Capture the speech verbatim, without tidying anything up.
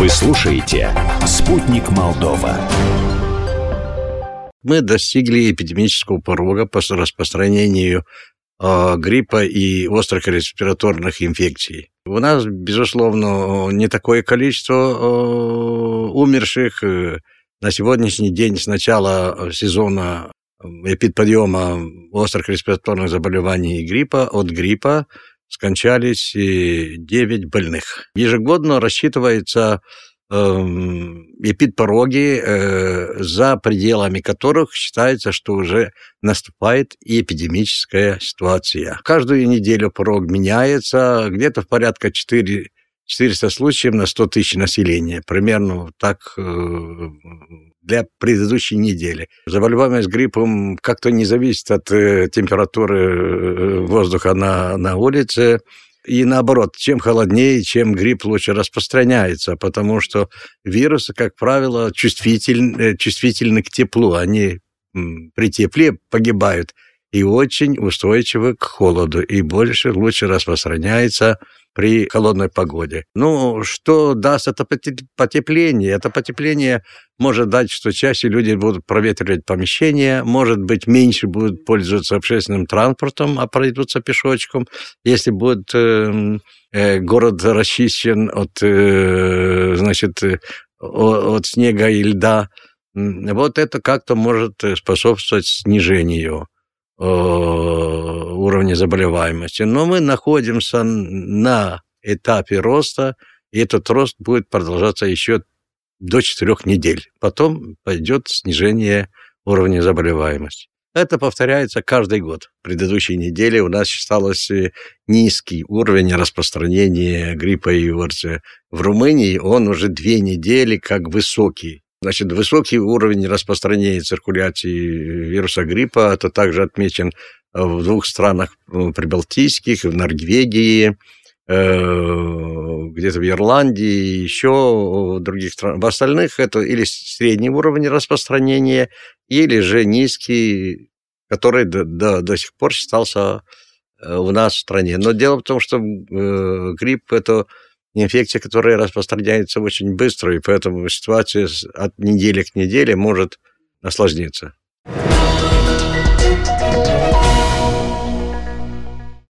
Вы слушаете «Спутник Молдова». Мы достигли эпидемического порога по распространению э, гриппа и острых респираторных инфекций. У нас, безусловно, не такое количество э, умерших. На сегодняшний день с начала сезона эпидподъема острых респираторных заболеваний и гриппа от гриппа скончались девять больных. Ежегодно рассчитывается эпидпороги, за пределами которых считается, что уже наступает эпидемическая ситуация. Каждую неделю порог меняется, где-то в порядка четыреста случаев на сто тысяч населения. Примерно так для предыдущей недели. Заболеваемость гриппом как-то не зависит от температуры воздуха на, на улице. И наоборот, чем холоднее, чем грипп лучше распространяется, потому что вирусы, как правило, чувствительны, чувствительны к теплу. Они при тепле погибают и очень устойчивы к холоду, и больше, лучше распространяется при холодной погоде. Ну, что даст это потепление? Это потепление может дать, что чаще люди будут проветривать помещения, может быть, меньше будут пользоваться общественным транспортом, а пройдутся пешочком. Если будет э, э, город расчищен от, э, значит, от снега и льда, вот это как-то может способствовать снижению уровня заболеваемости. Но мы находимся на этапе роста, и этот рост будет продолжаться еще до четырех недель. Потом пойдет снижение уровня заболеваемости. Это повторяется каждый год. В предыдущей неделе у нас считался низкий уровень распространения гриппа и ОРЗ. В Румынии он уже две недели как высокий. Значит, высокий уровень распространения и циркуляции вируса гриппа, это также отмечен в двух странах прибалтийских, в Норвегии, где-то в Ирландии, еще в других странах. В остальных это или средний уровень распространения, или же низкий, который до, до, до сих пор считался у нас в стране. Но дело в том, что грипп – это инфекция, которая распространяется очень быстро, и поэтому ситуация от недели к неделе может осложниться.